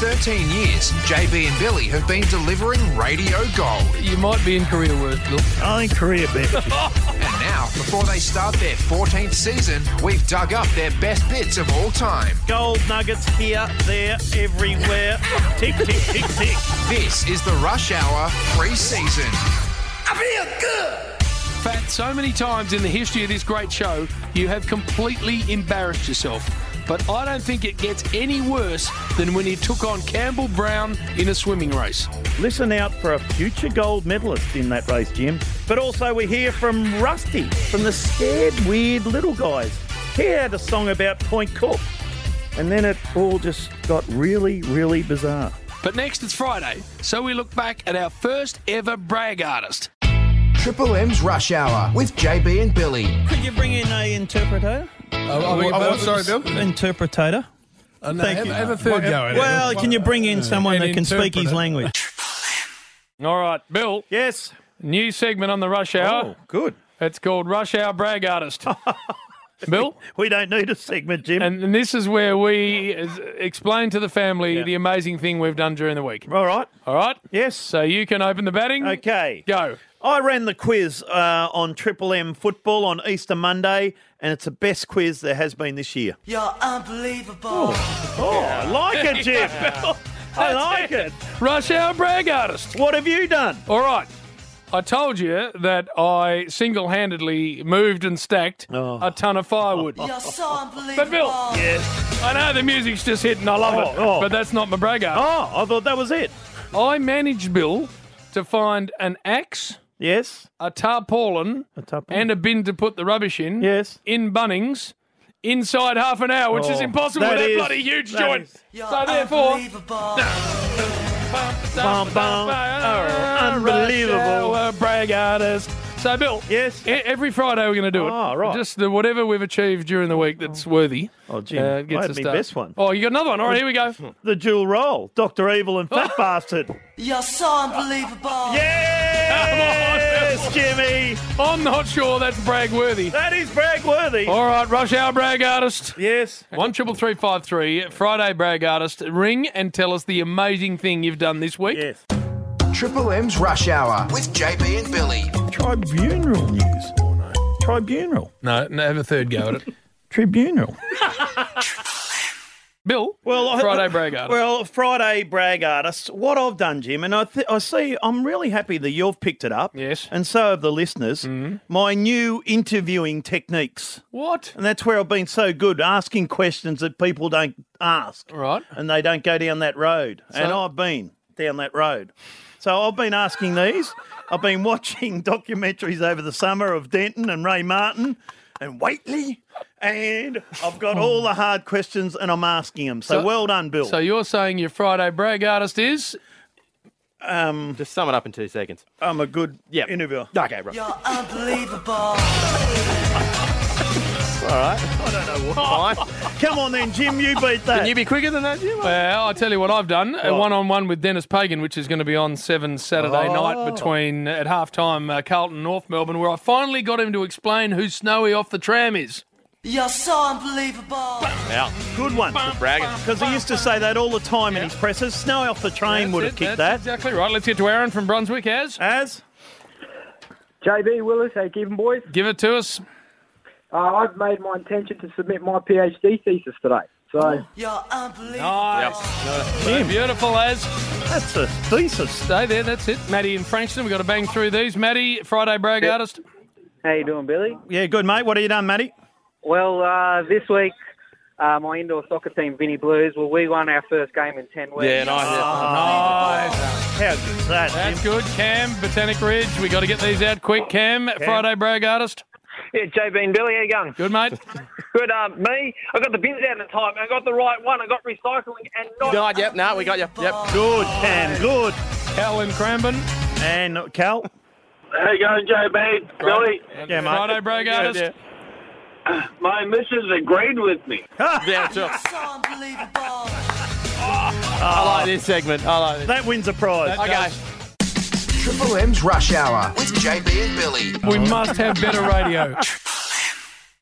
13 years, JB and Billy have been delivering radio gold. You might be in career work, Bill. I think career better. And now, before they start their 14th season, we've dug up their best bits of all time. Gold nuggets here, there, everywhere. Tick, tick, tick, tick. This is the Rush Hour pre-season. I feel good. Fat, so many times in the history of this great show, you have completely embarrassed yourself. But I don't think it gets any worse than when you took on Campbell Brown in a swimming race. Listen out for a future gold medalist in that race, Jim. But also we hear from Rusty, from the Scared Weird Little Guys. He had a song about Point Cook. And then it all just got really, really bizarre. But next it's Friday, so we look back at our first ever brag artist. Triple M's Rush Hour with JB and Billy. Could you bring in an interpreter? Sorry, Bill. Interpretator. Thank you. Have a third go at it. Well, can you bring in someone that can speak his language? All right, Bill. Yes. New segment on the Rush Hour. Oh, good. It's called Rush Hour Brag Artist. Bill? We don't need a segment, Jim. And this is where we explain to the family the amazing thing we've done during the week. All right. All right? Yes. So you can open the batting. Okay. Go. I ran the quiz on Triple M football on Easter Monday, and it's the best quiz there has been this year. You're unbelievable. Oh, I like it, Jim. I like it. Rush Hour Brag Artist. What have you done? All right. I told you that I single-handedly moved and stacked a ton of firewood. You're so unbelievable. But Bill, Yes. I know the music's just hitting. I love it. But that's not my brag artist. Oh, I thought that was it. I managed, Bill, to find an axe, Yes. a tarpaulin, and a bin to put the rubbish in. Yes. In Bunnings, inside half an hour, which is impossible with that bloody huge joint. You're So therefore, unbelievable. Unbelievable. Brag artist. So, Bill, Yes. every Friday we're going to do it. Oh, right. Just whatever we've achieved during the week that's worthy. Oh, Jim, gets I had a my start. best one. Oh, you got another one. All right, here we go. The dual role. Dr. Evil and Fat Bastard. You're so unbelievable. Yes, Jimmy. I'm not sure that's brag worthy. That is brag worthy. All right, Rush Hour Brag Artist. Yes. 133353, Friday Brag Artist. Ring and tell us the amazing thing you've done this week. Yes. Triple M's Rush Hour with JB and Billy. Tribunal news. Oh, no. Tribunal. No, have a third go at it. Tribunal. Bill, Well, Friday Brag Artist. Well, Friday brag artist. What I've done, Jim, and I see. I'm really happy that you've picked it up. Yes. And so have the listeners. My new interviewing techniques, What? and that's where I've been so good, asking questions that people don't ask, All right. and they don't go down that road. And I've been down that road. So I've been asking these. I've been watching documentaries over the summer of Denton and Ray Martin and Waitley, and I've got all the hard questions and I'm asking them. So well done, Bill. So you're saying your Friday Brag Artist is? Just sum it up in 2 seconds. I'm a good interviewer. Okay, bro. You're unbelievable. All right. I don't know Fine. Come on then, Jim, you beat that. Can you be quicker than that, Jim? Well, I'll tell you what I've done. A one-on-one with Dennis Pagan, which is going to be on 7 Saturday night between, at halftime, Carlton, North Melbourne, where I finally got him to explain who Snowy off the tram is. You're so unbelievable. Yeah. Good one. Bragging. Because he used to say that all the time in his presses. Snow off the train would have kicked That's that. exactly right. Let's get to Aaron from Brunswick. As? JB Willis, how you keeping, boys? Give it to us. I've made my intention to submit my PhD thesis today. So You're unbelievable. Nice. Beautiful, Az. That's a thesis. Stay there, that's it. Maddie and Frankston, we've got to bang through these. Maddie, Friday Brag Artist. how you doing, Billy? Yeah, good, mate. What have you done, Matty? Well, this week, my indoor soccer team, Vinnie Blues, we won our first game in 10 weeks. Yeah, nice. Nice. How good is that, That's Jim? good. Cam, Botanic Ridge, we got to get these out quick. Cam, Friday Brag Artist. Yeah, JB and Billy, how you going? Good, mate. Good. Me, I got the bins out in time. I got the right one. I got recycling and not... No, yep, no, we got you. Yep. Good, Cam, good. Cal in Cranbourne. And Cal? How you going, JB? Billy? Yeah, mate. Friday Brag Artist. My missus agreed with me. Yeah, sure. You're so unbelievable. I like this segment. I like this. That wins a prize. Okay. Triple M's Rush Hour with JB and Billy. We must have better radio.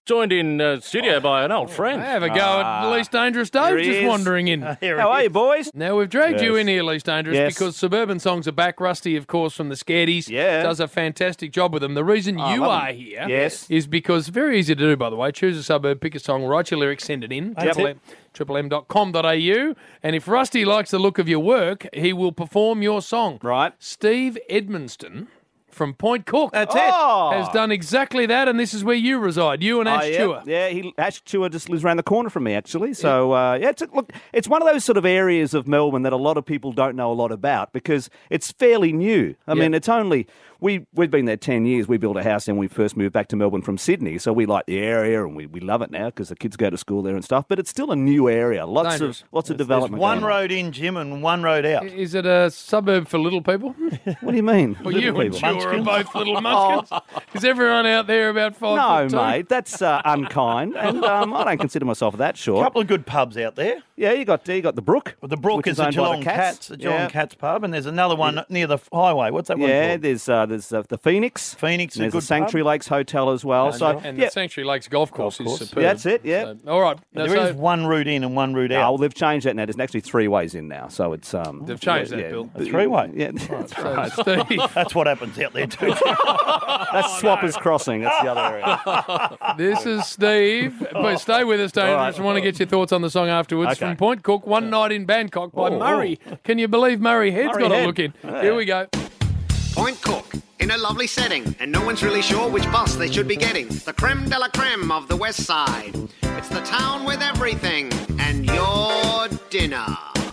joined in studio by an old friend. Have a go at Least Dangerous Dave, he just is. wandering in. How are you, boys? Now, we've dragged you Yes. in here, Least Dangerous, Yes. because Suburban Songs are back. Rusty, of course, from the Scaredies, does a fantastic job with them. The reason you love are them. here Yes. is because, very easy to do, by the way, choose a suburb, pick a song, write your lyrics, send it in, triplem.com.au, and if Rusty likes the look of your work, he will perform your song. Right. Steve Edmonston from Point Cook That's has done exactly that, and this is where you reside, you and Ash yeah. Chua. Yeah, Ash Chua just lives around the corner from me, actually. So, it's one of those sort of areas of Melbourne that a lot of people don't know a lot about because it's fairly new. I mean, it's only... We've been there 10 years. We built a house and we first moved back to Melbourne from Sydney. So we like the area and we love it now because the kids go to school there and stuff. But it's still a new area. Lots of development. One going on. road in, Jim, and one road out. Is it a suburb for little people? What do you mean? Well, you and people? Chua are both little munchkins. Is everyone out there about 5'2"? No, mate, that's unkind, and I don't consider myself that A short. couple of good pubs out there. Yeah, you got the Brook. Well, the Brook which is the owned by Geelong Cats, the Geelong Cats pub, and there's another one near the highway. What's that one Yeah, called? there's the Phoenix. Phoenix, And a there's good the Sanctuary pub. Lakes Hotel as well. And the Sanctuary Lakes Golf Course is superb. That's it, yeah. So, all right. There is one route in and one route Oh, out. well, they've changed that now. There's actually 3 ways in now, so it's They've changed that, Bill. A three-way. Yeah, that's So, right. Steve, That's what happens out there too. That's Swappers Crossing. That's the other area. this is Steve. But stay with us, Dangerous. right. I want to get your thoughts on the song afterwards. Okay. From Point Cook, One Night in Bangkok by Murray. Can you believe Murray Head's Murray got a Head. look in? Here we go. Point Cook, in a lovely setting, and no one's really sure which bus they should be getting. The creme de la creme of the West Side. It's the town with everything, and your dinner.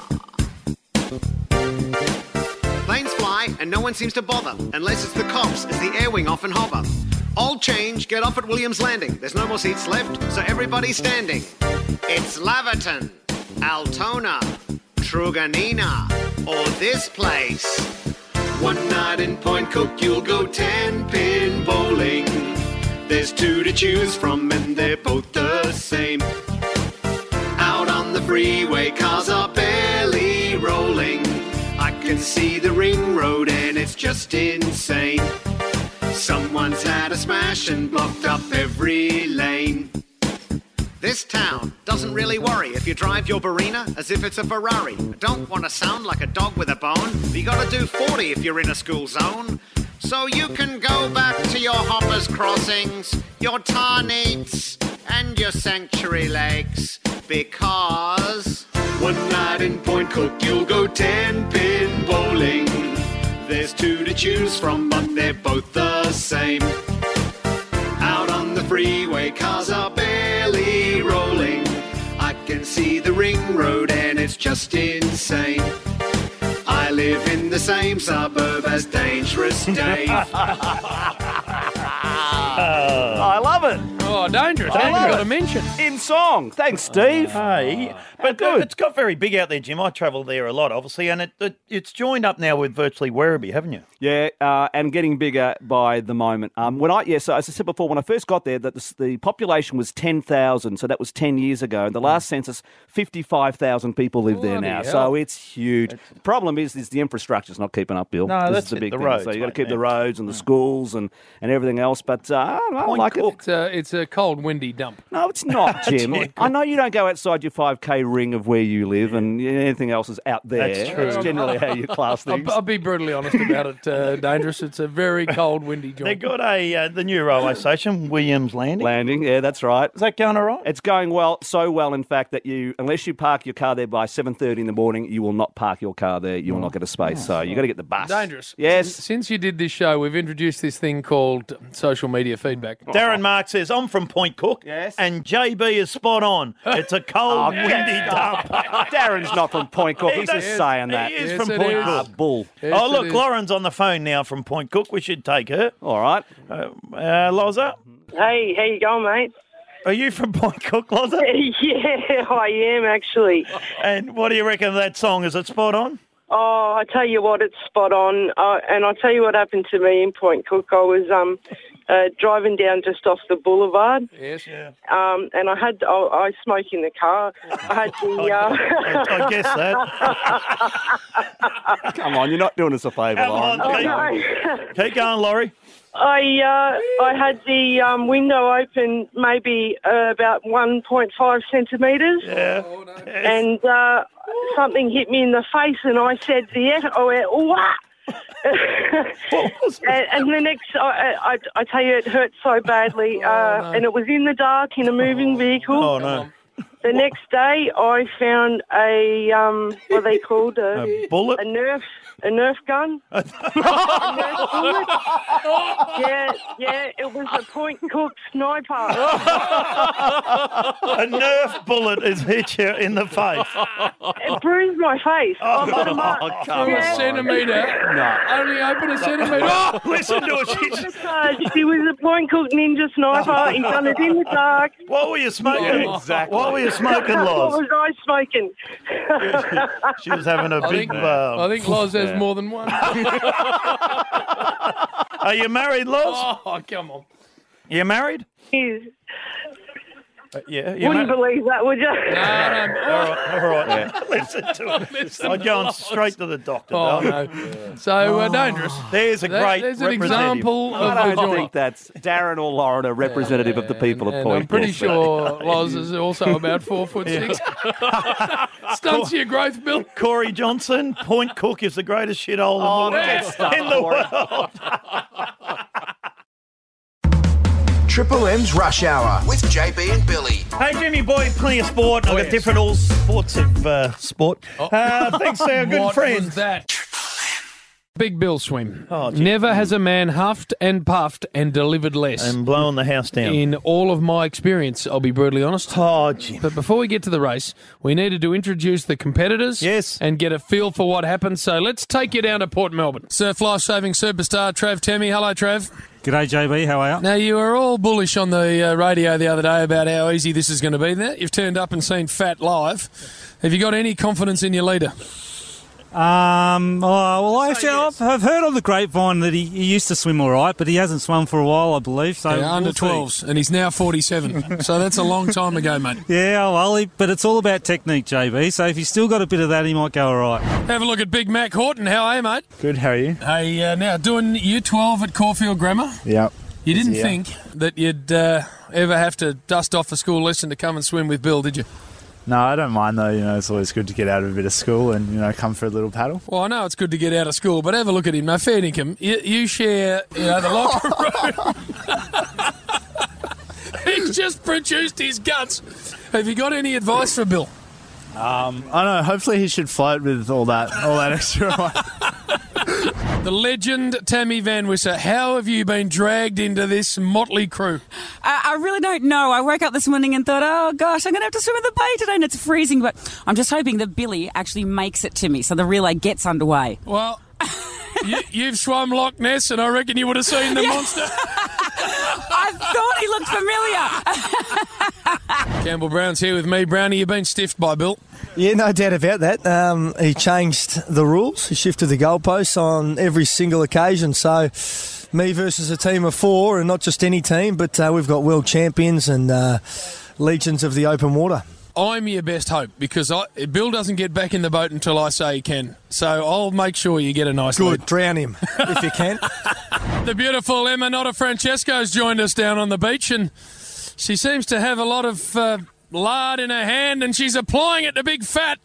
Planes fly, and no one seems to bother, unless it's the cops as the air wing often hover. All change, get off at Williams Landing. There's no more seats left, so everybody's standing. It's Laverton, Altona, Truganina, or this place. One night in Point Cook, you'll go 10-pin bowling. There's 2 to choose from, and they're both the same. Out on the freeway, cars are barely rolling. I can see the ring road, and it's just insane. Someone's had a smash and blocked up every lane. This town doesn't really worry if you drive your Barina as if it's a Ferrari. I don't want to sound like a dog with a bone, but you gotta do 40 if you're in a school zone. So you can go back to your Hoppers Crossings, your Tarneats, and your Sanctuary Lakes, because one night in Point Cook you'll go 10-pin bowling. There's 2 to choose from, but they're both the same. Out on the freeway, cars are barely rolling. I can see the ring road and it's just insane. I live in the same suburb as Dangerous Dave. I love it. Oh, Dangerous. I love got it. to mention. In song. Thanks, Steve. Hey, but good. it's got very big out there, Jim. I travel there a lot, obviously, and it's joined up now with virtually Werribee, haven't you? Yeah, and getting bigger by the moment. So as I said before, when I first got there, that the population was 10,000, so that was 10 years ago. And the last census, 55,000 people live there Bloody now, hell. so it's huge. The problem is the infrastructure's not keeping up, Bill. No, This that's is the it, big the thing. roads, So you got to mate, keep yeah. the roads and the schools and everything else. But I like it. It's a cold, windy dump. No, it's not, Jim. I know you don't go outside your 5K ring of where you live, and anything else is out there. That's true. That's generally how you class things. I'll be brutally honest about it, Dangerous. It's a very cold, windy They joint. got the new railway station, Williams Landing. Yeah, that's right. Is that going all right? It's going well, so well, in fact, that unless you park your car there by 7:30 in the morning, you will not park your car there. You will not get a space. So you got to get the bus. Dangerous. Yes. Since you did this show, we've introduced this thing called social media feedback. Darren Mark says, I'm from Point Cook, Yes. and JB is spot on. It's a cold, windy dump. Darren's not from Point Cook. He's just saying that. He is Yes, from it Point is. Ah, Cook. bull. Yes, Oh, it look, is. Lauren's on the phone now from Point Cook. We should take her. All right. Loza, Hey, how you going, mate? are you from Point Cook, Loza? Yeah, I am actually. And what do you reckon of that song? Is it spot on? Oh, I tell you what, it's spot on. And I'll tell you what happened to me in Point Cook. I was driving down just off the boulevard. Yes. And I smoke in the car. I had the... I guess that. Come on, you're not doing us a favour, Come Lauren. on, keep going, Laurie. I had the window open maybe about 1.5 centimetres. Yeah. And something hit me in the face, and I said, I went, wah! and the next, I tell you, it hurt so badly. And it was in the dark in a moving vehicle. Oh, no. The next day, I found a, what are they called? A bullet? A Nerf gun. A Nerf bullet. Yeah, it was a Point Cook sniper. A Nerf bullet has hit you in the face. It bruised my face. Oh, From a centimetre. No. Only open a centimetre. Oh, listen to it. She was a Point Cook ninja sniper. He done it in the dark. What were you smoking? Yeah, exactly. What were you smoking, What Loz? was I smoking? She was having a big... I think Loz has more than one. Are you married, Loz? Oh, come on. You married? Yes. Yeah. You Wouldn't believe that, would you? All right. Yeah. Listen to it. I'm going straight to the doctor. Oh, Dale. no. So dangerous. There's a great There's an representative. example of I the don't joint. think that's Darren or Lauren, a representative of the people of And Point I'm pretty Cook. sure Loz is also about 4'6". Stunts your growth, Bill. Corey Johnson, Point Cook is the greatest shithole in the world. Triple M's Rush Hour with JB and Billy. Hey, Jimmy boy, plenty of sport. I've got yes. different all sorts of sport. Thanks to our good What friends. was that? Big Bill swim. Oh, gee. Never has a man huffed and puffed and delivered less. And blowing the house down. In all of my experience, I'll be brutally honest. Oh, Jim. But before we get to the race, we needed to introduce the competitors and get a feel for what happened. So let's take you down to Port Melbourne. Surf life-saving superstar Trav Temmie. Hello, Trav. G'day, JB. How are you? Now, you were all bullish on the radio the other day about how easy this is going to be. Now you've turned up and seen Fat live. Have you got any confidence in your leader? I've heard on the grapevine that he used to swim all right, but he hasn't swum for a while, I believe. So yeah, under 12s, and he's now 47. So that's a long time ago, mate. Yeah, but it's all about technique, JB. So if he's still got a bit of that, he might go all right. Have a look at Big Mac Horton. How are you, mate? Good, how are you? Hey, now, doing Year 12 at Caulfield Grammar. Yep. You didn't think that you'd ever have to dust off a school lesson to come and swim with Bill, did you? No, I don't mind though. You know, it's always good to get out of a bit of school and, you know, come for a little paddle. Well, I know it's good to get out of school, but have a look at him. Now, fair dinkum, you share the locker room. He's just produced his guts. Have you got any advice for Bill? I don't know. Hopefully he should float with all that extra. The legend Tammy Van Wisser, how have you been dragged into this motley crew? I really don't know. I woke up this morning and thought, oh gosh, I'm going to have to swim in the bay today and it's freezing, but I'm just hoping that Billy actually makes it to me so the relay gets underway. Well, you've swum Loch Ness and I reckon you would have seen the monster. I thought he looked familiar. Campbell Brown's here with me. Brownie, you've been stiffed by Bill. Yeah, no doubt about that. He changed the rules. He shifted the goalposts on every single occasion. So, me versus a team of four, and not just any team, but we've got world champions and legions of the open water. I'm your best hope because Bill doesn't get back in the boat until I say he can. So I'll make sure you get a nice lead. Good, drown him if you can. The beautiful Emma Notta Francesco's joined us down on the beach, and she seems to have a lot of lard in her hand, and she's applying it to Big Fat.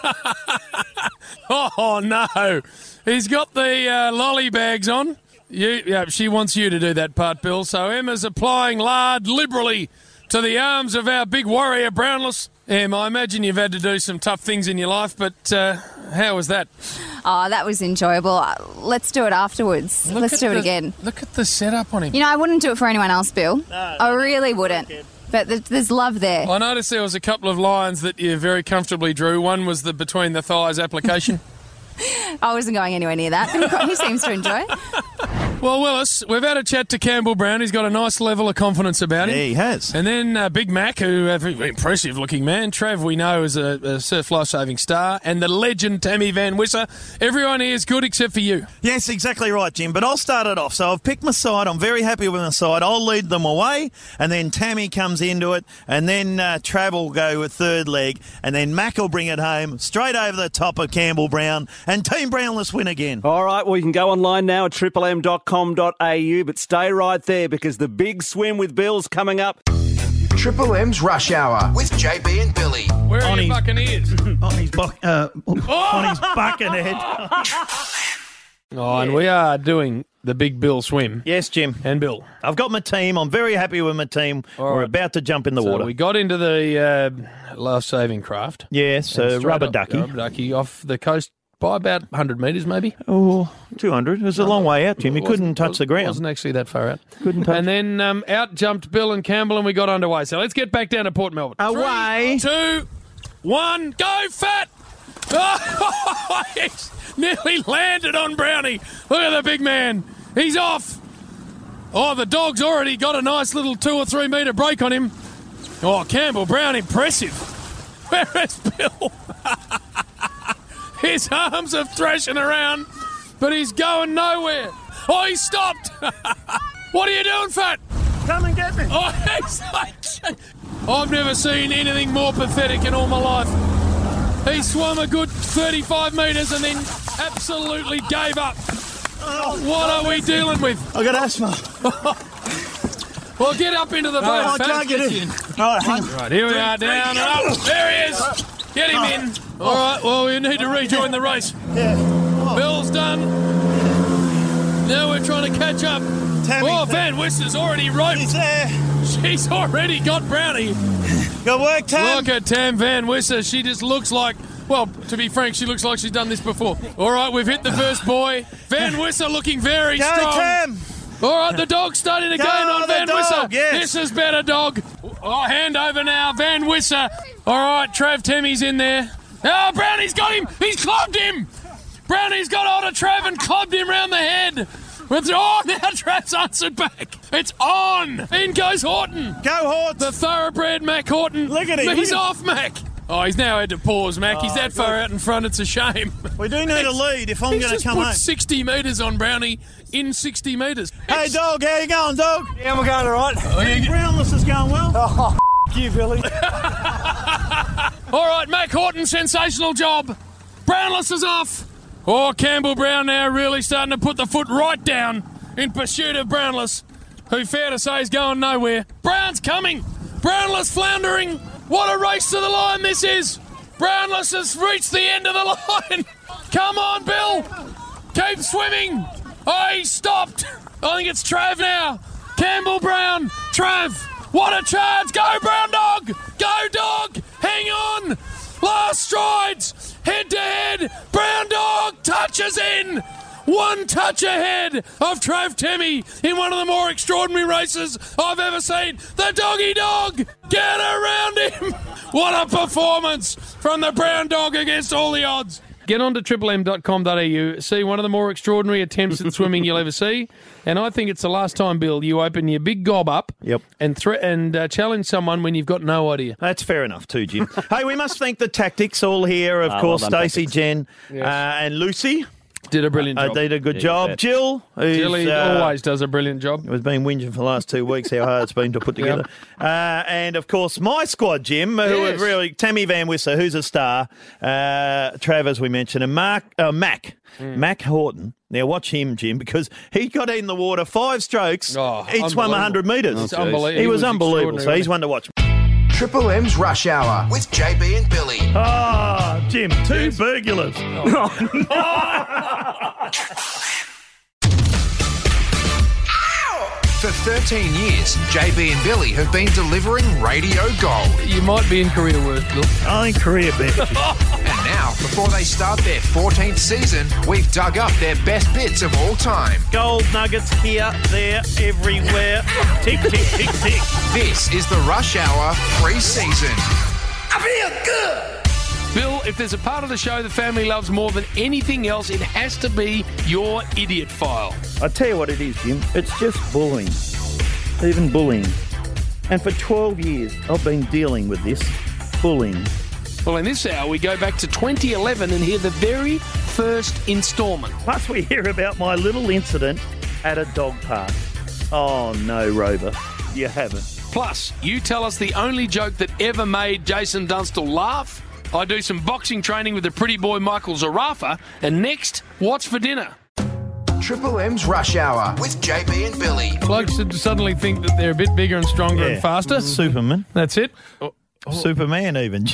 Oh, no. He's got the lolly bags on. She wants you to do that part, Bill. So Emma's applying lard liberally to the arms of our big warrior, Brownless. Em, I imagine you've had to do some tough things in your life, but how was that? Oh, that was enjoyable. Let's do it afterwards. Let's do it again. Look at the setup on him. You know, I wouldn't do it for anyone else, Bill. I really wouldn't. But there's love there. I noticed there was a couple of lines that you very comfortably drew. One was the between the thighs application. I wasn't going anywhere near that, but he seems to enjoy it. Well, Willis, we've had a chat to Campbell Brown. He's got a nice level of confidence about him. Yeah, he has. And then Big Mac, who a very impressive-looking man. Trav, we know, is a surf life-saving star. And the legend, Tammy Van Wisser. Everyone here is good except for you. Yes, exactly right, Jim. But I'll start it off. So I've picked my side. I'm very happy with my side. I'll lead them away. And then Tammy comes into it. And then Trav will go with third leg. And then Mac will bring it home straight over the top of Campbell Brown. And Team Brownless win again. All right, well, you can go online now at triplem.com.au, but stay right there because the big swim with Bill's coming up. Triple M's Rush Hour with JB and Billy. Where are your Buccaneers? On his buckethead. Oh, and we are doing the Big Bill swim. Yes, Jim. And Bill. I've got my team. I'm very happy with my team. We're about to jump in the water. We got into the life-saving craft. Yes, rubber ducky off the coast by about 100 metres, maybe. Oh, 200. It was a long way out, Jim. You couldn't touch the ground. It wasn't actually that far out. Couldn't touch. And then out jumped Bill and Campbell, and we got underway. So let's get back down to Port Melbourne. Away. 3, 2, 1, go, Fat! Oh, he's nearly landed on Brownie. Look at the big man. He's off. Oh, the dog's already got a nice little 2 or 3 metre break on him. Oh, Campbell Brown, impressive. Where is Bill? His arms are thrashing around, but he's going nowhere. Oh, he stopped. What are you doing, Fat? Come and get me. Oh, he's like... I've never seen anything more pathetic in all my life. He swam a good 35 metres and then absolutely gave up. What are we dealing with? I got asthma. Well, get up into the boat, I Fat. can't get in. All Right, here we are, down and up. There he is. Get him in. All right, well, we need to rejoin the race. Yeah. Bill's done. Now we're trying to catch up. Tammy, Van Wisser's already right. He's there. She's already got Brownie. Good work, Tam. Look at Tam Van Wisser. She just looks like, well, to be frank, she looks like she's done this before. All right, we've hit the first buoy. Van Wisser looking very Go, strong. Tam. All right, the dog's starting to gain on Van Wisser. Yes. This is better, dog. Oh, hand over now, Van Wisser. All right, Trav Temmie's in there. Oh, Brownie's got him. He's clubbed him. Brownie's got hold of Trav and clubbed him round the head. Oh, now Trav's answered back. It's on. In goes Horton. Go, Hort. The thoroughbred Mac Horton. Look at him. He's off, Mac. Oh, he's now had to pause, Mac. He's that far out in front, it's a shame. We do need a lead if I'm going to come home. He's just put 60 metres on Brownie in 60 metres. Hey, dog, how you going, dog? Yeah, we're going all right. Brownless is going well. Oh, you, Billy. All right, Mac Horton, sensational job. Brownless is off. Oh, Campbell Brown now really starting to put the foot right down in pursuit of Brownless, who, fair to say, is going nowhere. Brown's coming. Brownless floundering. What a race to the line this is. Brownless has reached the end of the line. Come on, Bill. Keep swimming. Oh, he stopped. I think it's Trav now. Campbell Brown. Trav. What a charge. Go, Brown dog. Go, dog. Hang on. Last strides. Head to head. Brown dog touches in. One touch ahead of Trav Temmie in one of the more extraordinary races I've ever seen. The doggy dog. Get around him. What a performance from the brown dog against all the odds. Get on to triplem.com.au, see one of the more extraordinary attempts at swimming you'll ever see. And I think it's the last time, Bill, you open your big gob up and challenge someone when you've got no idea. That's fair enough too, Jim. Hey, we must thank the Tactics all here, of course, well done, Stacey, Jen, and Lucy. Did a brilliant job. Did a good job. Jill, who's always does a brilliant job. Has been whinging for the last 2 weeks how hard it's been to put together. And, of course, my squad, Jim, who are really Tammy Van Wisser, who's a star, Trav, as we mentioned, and Mac Horton. Now, watch him, Jim, because he got in the water 5 strokes. He swam 100 metres. It's unbelievable. He was unbelievable, so he's one to watch. Triple M's Rush Hour with JB and Billy. Oh, Jim, 2 burglars. For 13 years, JB and Billy have been delivering radio gold. You might be in career worst, Bill. I think career best. And now, before they start their 14th season, we've dug up their best bits of all time. Gold nuggets here, there, everywhere. Tick, tick, tick, tick. This is the Rush Hour pre-season. I feel good. Bill, if there's a part of the show the family loves more than anything else, it has to be your idiot file. I tell you what it is, Jim. It's just bullying. Even bullying. And for 12 years, I've been dealing with this bullying. Well, in this hour, we go back to 2011 and hear the very first instalment. Plus, we hear about my little incident at a dog park. Oh, no, Rover. You haven't. Plus, you tell us the only joke that ever made Jason Dunstall laugh. I do some boxing training with the pretty boy Michael Zarafa. And next, what's for dinner? Triple M's Rush Hour with JB and Billy. Blokes suddenly think that they're a bit bigger and stronger and faster. Superman. That's it. Superman, even.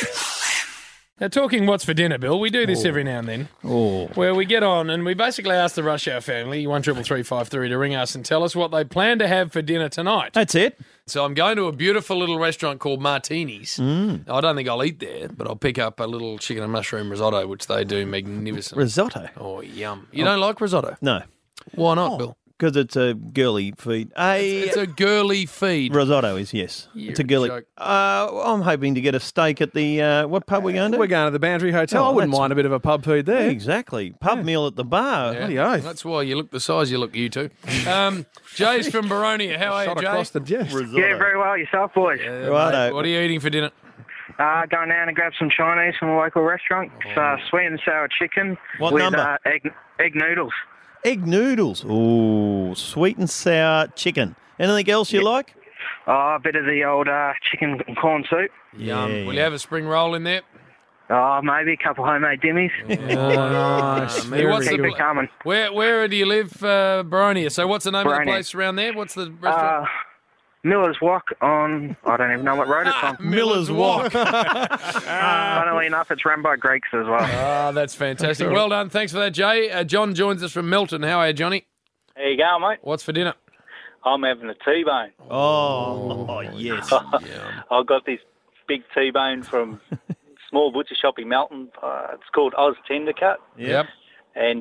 Now, talking what's for dinner, Bill, we do this every now and then, where we get on and we basically ask the Rush Hour family, 133353, to ring us and tell us what they plan to have for dinner tonight. That's it. So I'm going to a beautiful little restaurant called Martini's. I don't think I'll eat there, but I'll pick up a little chicken and mushroom risotto, which they do magnificent. Risotto? Oh, yum. You don't like risotto? No. Why not, Bill? Because it's a girly feed. It's a girly feed. Risotto is, yes. It's a girly. I'm hoping to get a steak at the, what pub we going to? We're going to the Boundary Hotel. I wouldn't mind a bit of a pub food there. Exactly. Pub meal at the bar. Yeah. Bloody oath. That's why you look the size you look, you two. Jay's from Baronia. How are you, Jay? Across the chest. Yeah, very well. Yourself, boys? Righto. What are you eating for dinner? Going down to grab some Chinese from a local restaurant. It's sweet and sour chicken What with number? Egg noodles. Egg noodles. Ooh, sweet and sour chicken. Anything else you like? Oh, a bit of the old chicken and corn soup. Yum. Will you have a spring roll in there? Oh, maybe a couple homemade dimmies. Nice. Keep it coming. Where do you live, Baronia? So what's the name of the Baronia. place around there? What's the restaurant? Miller's Walk on, I don't even know what road it's on. Miller's Walk. Funnily enough, it's run by Greeks as well. Oh, that's fantastic. Well done. Thanks for that, Jay. John joins us from Melton. How are you, Johnny? How you going, mate? What's for dinner? I'm having a T-bone. Oh, yes. I've got this big T-bone from small butcher shop in Melton. It's called Oz Tender Cut. Yep. And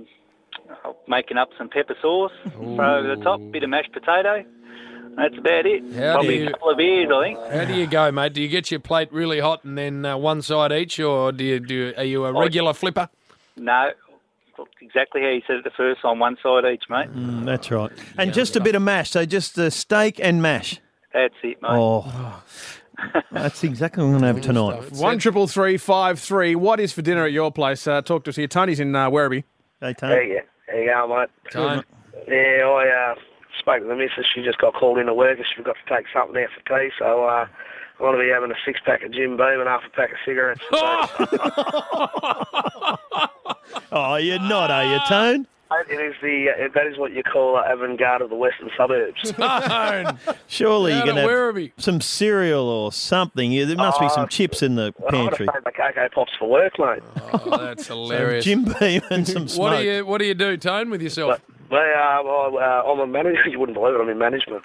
making up some pepper sauce. Throw over the top, bit of mashed potato. That's about it. Probably a couple of beers, I think. How do you go, mate? Do you get your plate really hot and then one side each, or are you a regular flipper? No, exactly how you said it the first time, one side each, mate. That's right. And just a bit of mash, so just the steak and mash. That's it, mate. Oh, that's exactly what I'm going to have tonight. 133353. What is for dinner at your place? Talk to us here. Tony's in Werribee. Hey, Tony. How you going, mate? Tony. Yeah, I spoke to the missus. She just got called into work and she forgot to take something out for tea, so I'm going to be having a 6-pack of Jim Beam and half a pack of cigarettes. Oh, you're not, are you, Tone? It is that is what you call avant-garde of the western suburbs. Surely you're Out going of to Werribee. have some cereal or something. There must be some chips in the pantry. I've got to take my Cocoa Pops for work, mate. Oh, that's hilarious. Jim Beam and some smoke. What do you do, Tone, with yourself? I'm a manager. You wouldn't believe it. I'm in management.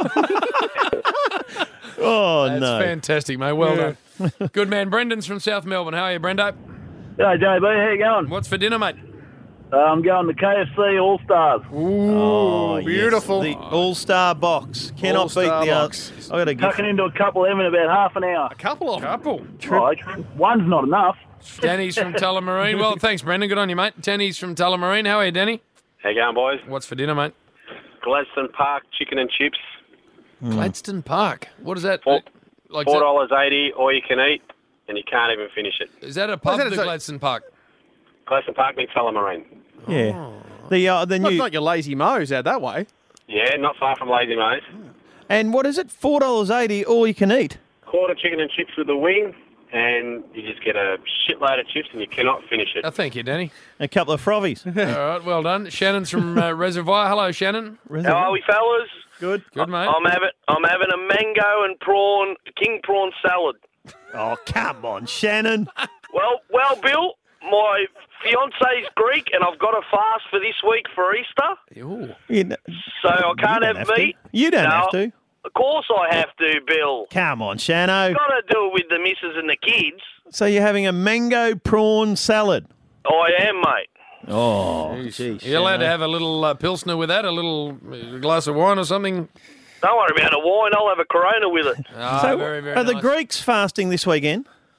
Oh, That's no. fantastic, mate. Well done. Good man. Brendan's from South Melbourne. How are you, Brendo? Hey, JB, how you going? What's for dinner, mate? I'm going to KFC All-Stars. Oh, beautiful. Yes. The All-Star box. Cannot All-Star beat the box. I got to Tucking into a couple of them in about half an hour. A couple of them? One's not enough. Danny's from Tullamarine. Well, thanks, Brendan. Good on you, mate. Danny's from Tullamarine. How are you, Danny? How you going, boys? What's for dinner, mate? Gladstone Park chicken and chips. Gladstone Park. What is that? Like $4.80, all you can eat, and you can't even finish it. Is that a pub, the Gladstone Park? Gladstone Park near Tullamarine. Yeah. The new... Not your Lazy Mo's out that way. Yeah, not far from Lazy Mo's. And what is it? $4.80, all you can eat? Quarter chicken and chips with a wing, and you just get a shitload of chips and you cannot finish it. Oh, thank you, Danny. A couple of frothies. All right, well done. Shannon's from Reservoir. Hello, Shannon. How are we, fellas? Good. Good, mate. I'm having a mango and king prawn salad. Oh, come on, Shannon. Well, Bill, my fiance's Greek, and I've got a fast for this week for Easter. So I can't have meat. You don't have to. Of course I have to, Bill. Come on, Shano. Got to do it with the missus and the kids. So you're having a mango prawn salad? I am, mate. Oh, jeez. You're allowed to have a little Pilsner with that, a little glass of wine or something? Don't worry about the wine. I'll have a Corona with it. Very, very Are the nice. Greeks fasting this weekend?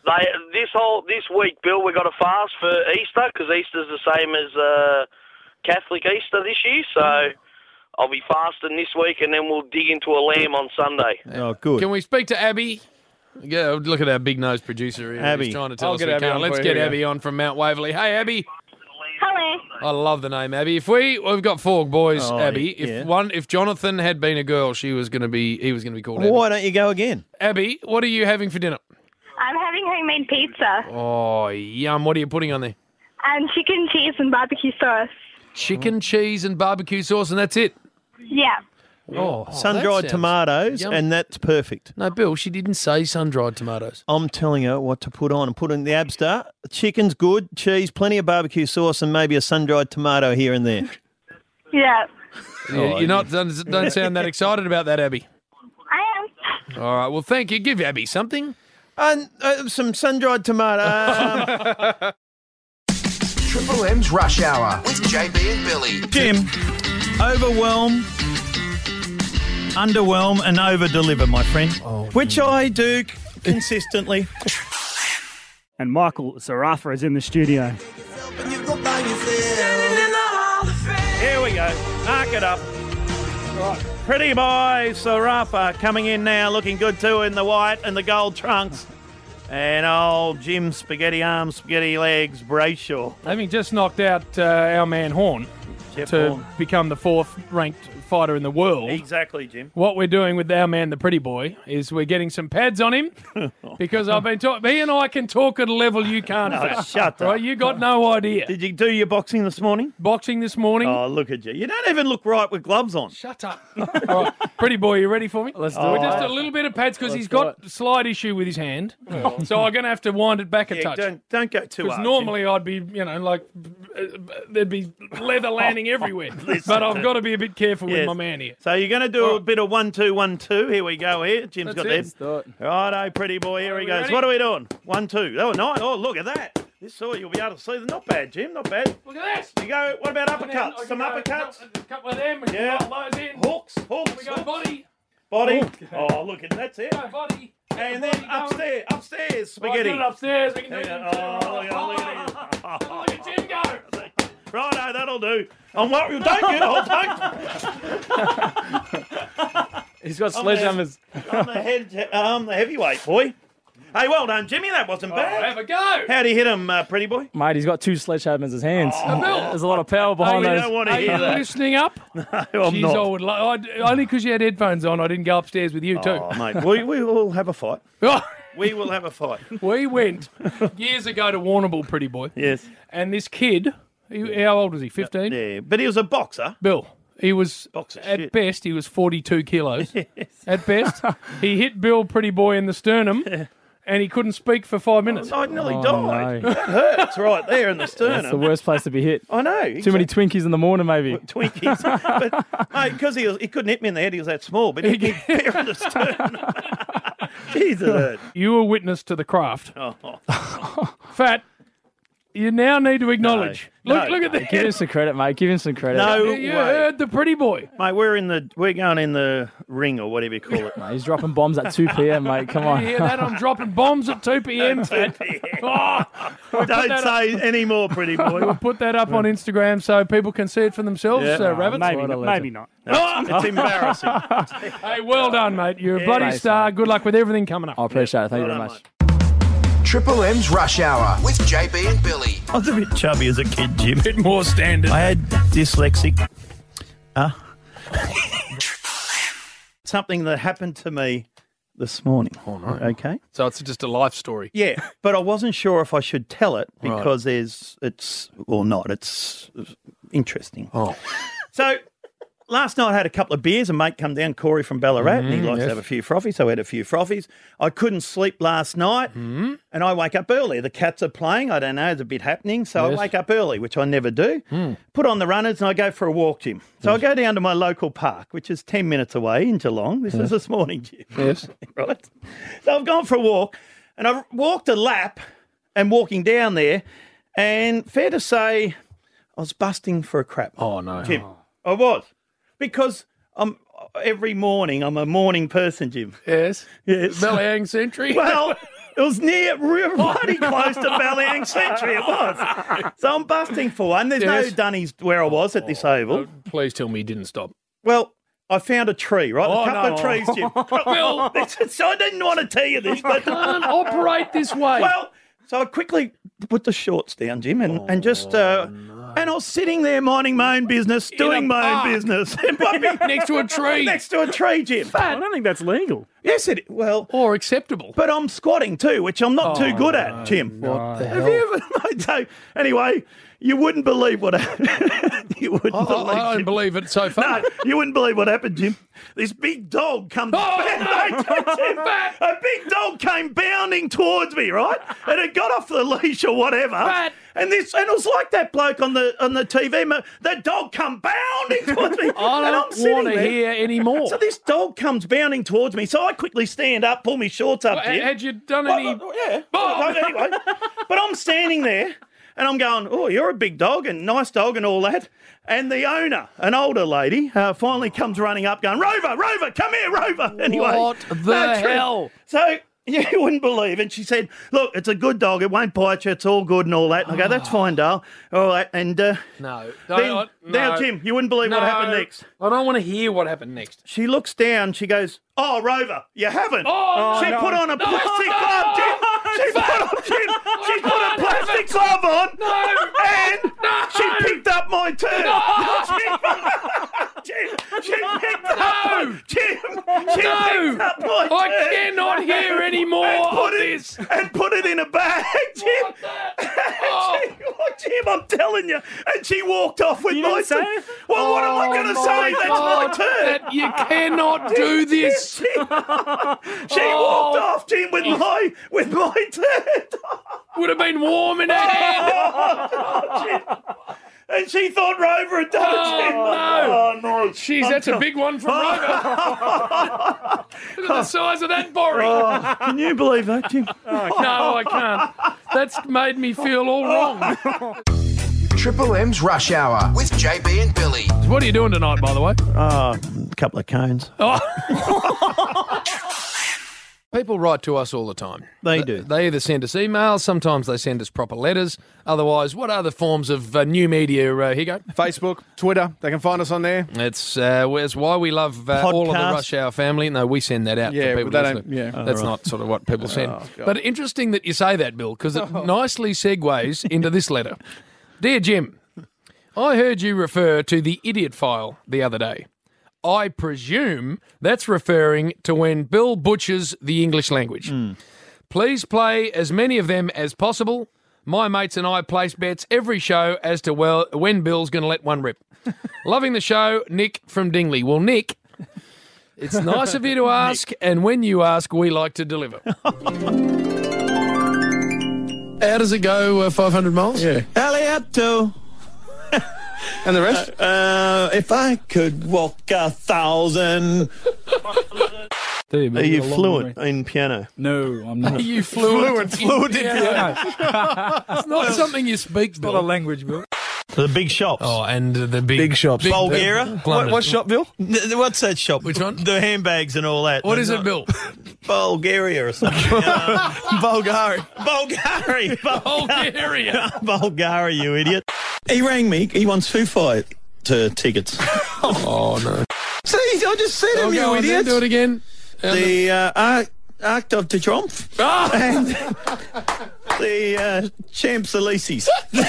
This week, Bill, we got a fast for Easter because Easter's the same as Catholic Easter this year. So I'll be fasting this week, and then we'll dig into a lamb on Sunday. Oh, good. Can we speak to Abby? Yeah, look at our big-nosed producer here. Abby. He's trying to tell I'll us get we Abby can't. on Let's for get you. Abby on from Mount Waverley. Hey, Abby. Hello. I love the name Abby. We've got 4 boys, Oh, Abby. yeah. If Jonathan had been a girl, he was going to be called Abby. Why don't you go again? Abby, what are you having for dinner? I'm having homemade pizza. Oh, yum. What are you putting on there? Chicken, cheese, and barbecue sauce. Chicken, cheese, and barbecue sauce, and that's it? Yeah. Oh, Sun-dried that sounds tomatoes, yum. and that's perfect. No, Bill, she didn't say sun-dried tomatoes. I'm telling her what to put on. Put in the Abstar. Chicken's good, cheese, plenty of barbecue sauce, and maybe a sun-dried tomato here and there. Yeah. You're not don't sound that excited about that, Abby. I am. All right, well, thank you. Give Abby something. And some sun-dried tomato. Triple M's Rush Hour with JB and Billy. Jim, overwhelm, underwhelm, and over-deliver, my friend. Which I do consistently. And Michael Sarafa is in the studio. Here we go. Mark it up. Right. Pretty boy Sarafa coming in now, looking good too in the white and the gold trunks. And old Jim Spaghetti Arms, Spaghetti Legs, Brayshaw. Having just knocked out our man Horn Jeff to Horn. become the 4th ranked fighter in the world. Exactly, Jim. What we're doing with our man, the pretty boy, is we're getting some pads on him because I've been talking. Me and I can talk at a level you can't. No, Fat. shut up. Right? You got no idea. Did you do your boxing this morning? Boxing this morning. Oh, look at you. You don't even look right with gloves on. Shut up. All right, pretty boy, you ready for me? Let's do We're it. just a little bit of pads because Let's he's do got a slight issue with his hand. So I'm going to have to wind it back a touch. Don't go too Because hard. normally I'd be, there'd be leather landing everywhere. But I've got to be a bit careful with Yes. my man here. So you're going to do a bit of 1-2-1-2. Here we go. Here, Jim's That's got it. that. Righto, pretty boy. Here he goes. ready? What are we doing? 1-2. Oh, nice. Oh, look at that. This sort you'll be able to see. Not bad, Jim. Not bad. Look at this. You go. What about And then I uppercuts? can Some go- uppercuts. A couple of them. We can Yeah. roll those in. Hooks. We go Hooks. body. Body. Oh, look at that's it. Go body. And Get the then body going. upstairs, Right, spaghetti. get it upstairs. We can do it. Oh, look at it. Look at Jim go. Righto, that'll do. I'm worried. Don't get hold. He's got I'm the- sledgehammers. I'm the heavyweight boy. Hey, well done, Jimmy. That wasn't bad. Have a go. How'd he hit him, pretty boy? Mate, he's got 2 sledgehammers in his hands. Bill. There's a lot of power behind we those. don't want to Are hear you that. listening up? No, I'm Jeez, not. I would only because you had headphones on, I didn't go upstairs with you too. Oh, mate, we will have a fight. We will have a fight. We went years ago to Warrnambool, pretty boy. Yes. And this kid, how old was he? 15? Yeah, but he was a boxer. Bill. He was, Boxer at shit. best, he was 42 kilos. At best. He hit Bill, pretty boy, in the sternum, and he couldn't speak for 5 minutes. I nearly Oh, died. no. That hurts right there in the That's sternum. the worst place to be hit. I know. Too many Twinkies in the morning, maybe. Twinkies. But, mate, because he couldn't hit me in the head, he was that small, but he hit me fair in the sternum. Jeez, it hurt. You were witness to the craft. Oh. Fat, you now need to acknowledge. No. Look at Give him this. some credit, mate. Give him some credit. No You way. heard the pretty boy. Mate, we're going in the ring or whatever you call it. Mate, he's dropping bombs at 2 p.m., mate. Come You on. hear that? I'm dropping bombs at 2 p.m. Fat. Oh, we'll put Don't that say any more, pretty boy. We'll put that up on Instagram so people can see it for themselves, Yeah. Rabbits. Maybe not. It's embarrassing. Hey, well done, mate. You're a bloody thanks, star. Good luck with everything coming up. I appreciate it. Thank you very Well much. Triple M's Rush Hour with JB and Billy. I was a bit chubby as a kid, Jim. Bit more standard. I had dyslexic. Something that happened to me this morning. Oh, no. Okay. So it's just a life story. Yeah, but I wasn't sure if I should tell it Right. because it's interesting. Oh. So last night I had a couple of beers. A mate come down, Corey from Ballarat, and he likes to have a few frothies. So I had a few frothies. I couldn't sleep last night, and I wake up early. The cats are playing. I don't know, there's a bit happening. So Yes. I wake up early, which I never do. Put on the runners, and I go for a walk, Jim. So I go down to my local park, which is 10 minutes away in Geelong. This is this morning, Jim. Yes. Right? So I've gone for a walk, and I've walked a lap and walking down there, and fair to say, I was busting for a crap. Oh, no. Jim. I was. Because every morning, I'm a morning person, Jim. Yes. Yes. Bellhang Century. Well, It was bloody close to Ballyang Century, it was. So I'm busting for one. There's no dunnies where I was at this oval. Please tell me you didn't stop. Well, I found a tree, right? A couple of trees, Jim. Bill. So I didn't want to tell you this, but... can't operate this way. Well, so I quickly put the shorts down, Jim, and just... And I was sitting there minding my own business, doing my own business. Next to a tree. Next to a tree, Jim. I don't think that's legal. Yes, or acceptable. But I'm squatting too, which I'm not too good at, Jim. What the hell? Have you ever... So, anyway, you wouldn't believe what happened. You wouldn't believe I don't believe it so far. No, you wouldn't believe what happened, Jim. This big dog comes... A big dog came bounding towards me, right? And it got off the leash or whatever. And it was like that bloke on the TV. That dog come bounding towards me. I don't want to hear any more. So this dog comes bounding towards me. So I quickly stand up, pull my shorts up. Well, had you done any... Yeah. Anyway, but I'm standing there and I'm going, oh, you're a big dog and nice dog and all that. And the owner, an older lady, finally comes running up going, Rover, come here, Rover. Anyway. What the hell? So... You wouldn't believe. And she said, look, it's a good dog. It won't bite you. It's all good and all that. And I go, that's fine, Dale. All right. And no. Now, Jim, you wouldn't believe what happened next. I don't want to hear what happened next. She looks down. She goes, oh, Rover, you haven't. She put on a plastic glove, Jim. She put a plastic glove on. And she picked up my turn. She picked up my turn. I cannot hear any more of this. And put it in a bag, Jim. Jim, I'm telling you. And she walked off with my turn. Well, what am I going to say? That's my turn. You cannot do this. She walked off, Jim, with my turn. Would have been warm in her hand. Jim. And she thought Rover had done it, Jim. Oh, no. Jeez, that's a big one from Rover. Look at the size of that borry. Can you believe that, Jim? No, I can't. That's made me feel all wrong. Triple M's Rush Hour with JB and Billy. What are you doing tonight, by the way? A couple of cones. People write to us all the time. They do. They either send us emails, sometimes they send us proper letters. Otherwise, what other forms of new media, Higo? Facebook, Twitter, they can find us on there. It's why we love all of the Rush Hour family. No, we send that out for people. That's not sort of what people send. But interesting that you say that, Bill, because it nicely segues into this letter. Dear Jim, I heard you refer to the idiot file the other day. I presume that's referring to when Bill butchers the English language. Please play as many of them as possible. My mates and I place bets every show as to when Bill's going to let one rip. Loving the show, Nick from Dingley. Well, Nick, it's nice of you to ask, and when you ask, we like to deliver. How does it go, 500 miles? Yeah. Alliato. And the rest? If I could walk 1,000. Are you fluent in piano? No, I'm not. Are you fluent in piano? It's not something you speak, Bill. Not a language, Bill. The big shops. Oh, and the big shops. Bulgaria. What shop, Bill? What's that shop? Which one? The handbags and all that. What is it, Bill? Bulgaria or something. Bulgaria. Bulgaria, you idiot. He rang me. He wants Foo Fighter tickets. Oh, no. See, I just said him, you idiot. Do it again. The Arc of the Triomphe and the Champs-Élysées.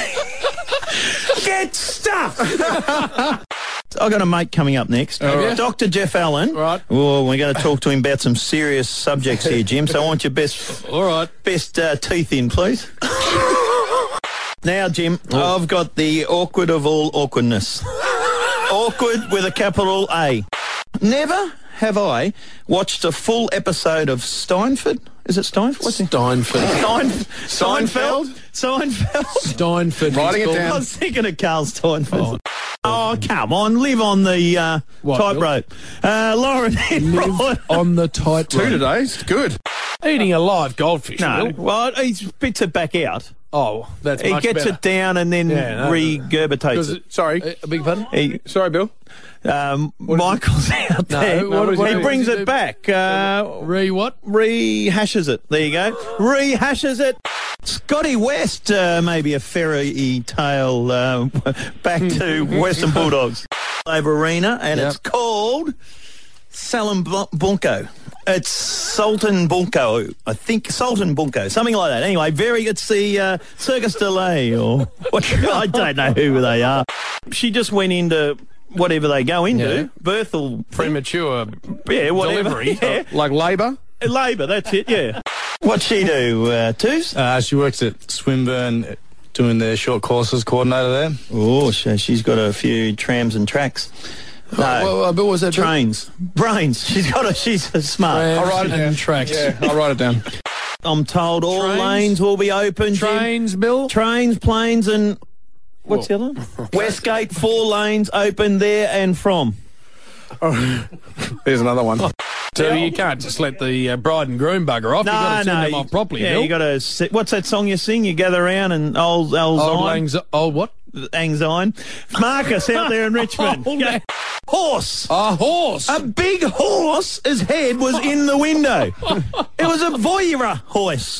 Get stuff! I've got a mate coming up next. Dr. Jeff Allen. Right. Oh, we're going to talk to him about some serious subjects here, Jim, so I want your best teeth in, please. Now, Jim, I've got the awkward of all awkwardness. Awkward with a capital A. Never have I watched a full episode of Steinfeld. Is it Steinfeld? What's it? Seinfeld? Steinfeld. Writing it down. I was thinking of Carl Steinfeld. Oh, come on. Live on the tightrope. Lauren Live on the tightrope. 2 today. It's good. Eating a live goldfish. No, Bill. well, he spits it back out. Oh, that's He much gets better. it down and then regurgitates it. Sorry. A big pardon? Sorry, Bill. Michael's out there. He brings it back. Rehashes it. There you go. Rehashes it. Scotty West, maybe a fairy tale back to Western Bulldogs. Over Arena, and it's called Salem Bunko. It's Sultan Bunko, I think. Sultan Bunko, something like that. Anyway, it's the Circus de Lay, or I don't know who they are. She just went into whatever they go into, birthal premature whatever. delivery, Yeah. Like labour? Labour, that's it, yeah. What's she do, Toos? She works at Swinburne doing the short courses coordinator there. Oh, so she's got a few trams and tracks. No, what was that? Trains. Brains. She's smart. I'll write it down. Tracks. Yeah, I'll write it down. I'm told all Trains? lanes will be open. Trains, Bill? Trains, planes, and what's the other one? Westgate, 4 lanes open there and from. Here's another one. So you can't just let the bride and groom bugger off. You've got to send them off properly, Yeah, Bill. you got to. What's that song you sing? You gather around and old what? Angzine. Marcus out there in Richmond. Horse. A horse. A big horse. His head was in the window. It was a voyeur horse.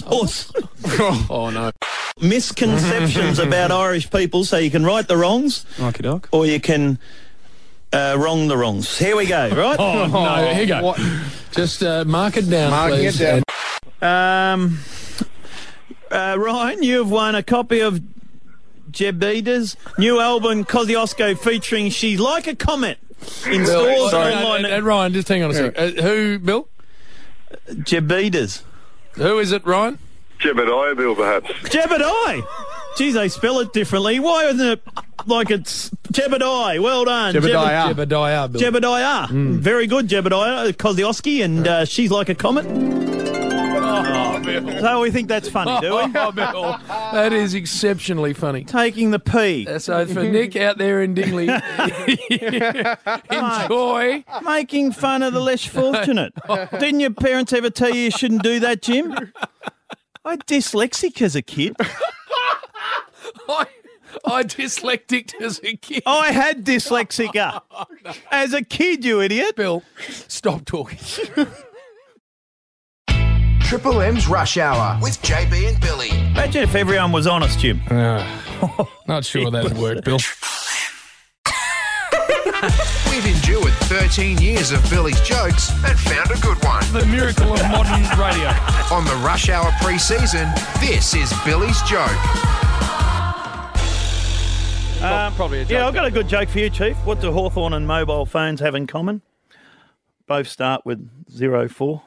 Oh no. Misconceptions about Irish people. So you can right the wrongs, or you can wrong the wrongs. Here we go. Right. Oh no. Here you go. What? Just mark it down, please. It down. Ryan, you've won a copy of Jebeda's new album Kosciuszko featuring She's Like a Comet in stores online. Ryan, just hang on a sec. Who, Bill? Jebeda's. Who is it, Ryan? Jebediah, Bill, perhaps. Jebediah. Geez, they spell it differently. Why isn't it like it's Jebediah? Well done. Jebediah, Bill. Jebediah. Very good, Jebediah. Kosciuszko, and She's Like a Comet. Oh, Bill. So we think that's funny, do we? Oh, Bill. That is exceptionally funny. Taking the P. So for Nick out there in Dingley, enjoy. Making fun of the less fortunate. Didn't your parents ever tell you shouldn't do that, Jim? I had dyslexic as a kid. I dyslexic as a kid. I had dyslexica as a kid, you idiot. Bill, stop talking. Triple M's Rush Hour with JB and Billy. Imagine if everyone was honest, Jim. Not sure that would work, Bill. We've endured 13 years of Billy's jokes and found a good one. The miracle of modern radio. On the Rush Hour pre-season, this is Billy's joke. Probably a joke. Yeah, I've got a good joke for you, Chief. What do Hawthorn and mobile phones have in common? Both start with 04.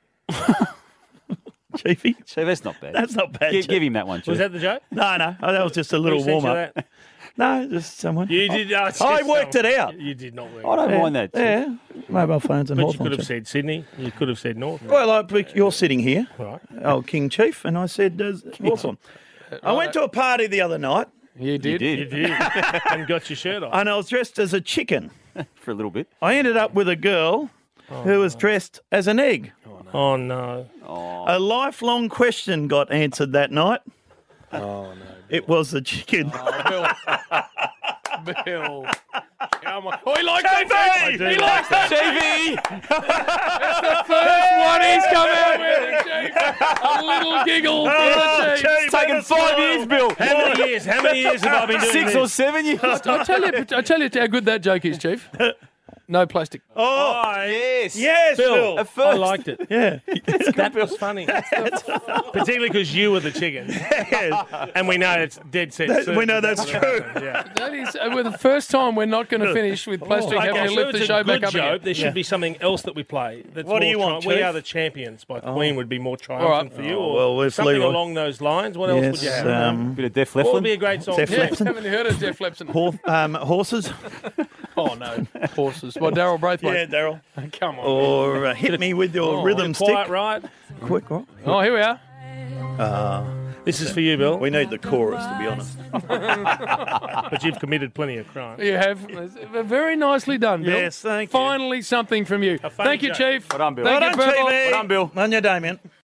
Chiefy? So that's not bad. That's not bad. Give him that one, Chief. Was that the joke? No, that was just a little Who sent you warm-up. that? No, just someone. You did. I worked it out. You did not work. I don't mind that, Chief. Yeah, mobile phones and But you Hawthorn. could have said Sydney. You could have said North. Well, you're sitting here, Right. King Chief, and I said Hawthorn. I went to a party the other night, You did. You did. And got your shirt off. and I was dressed as a chicken. For a little bit. I ended up with a girl who was dressed as an egg. Oh, no. A lifelong question got answered that night. Oh, no. It was the chicken. Bill. Come on. Oh, he likes that. JV! He likes that. JV! That's the first one he's come out with, Chief. A little giggle for the Chief. It's taken 5 years, Bill. How many years have I been doing 6 this? or 7 years. I tell you how good that joke is, Chief. No plastic. Oh, yes. yes, Bill. At first. I liked it. Yeah. That was funny. Particularly because you were the chicken. And we know it's dead set. We know that's true. Yeah. That is the first time we're not going to finish with plastic. Having to lift the show back up again. There should be something else that we play. That's What do you want, We Chief? Are the Champions by Queen would be more triumphant for you. Oh, Or well, we're something Leroy. along those lines. What else would you have? Bit of Def What would Leppard. be a great song? Def Yeah. Leppard. Haven't you heard of Def Leppard? Horses. Oh no, horses. Well, Daryl Braithwaite. Yeah, Daryl. Come on. Or hit me with your rhythm stick. Quiet Riot. Quick, right? Oh, here we are. This is for you, Bill. We need the chorus, to be honest. But you've committed plenty of crime. You have. Very nicely done, Bill. Yes, thank you. Finally, something from you. funny Thank you, joke. Chief. Well done, Bill. Thank Well you, done, Purple. TV. Well done, Bill. On your Damien.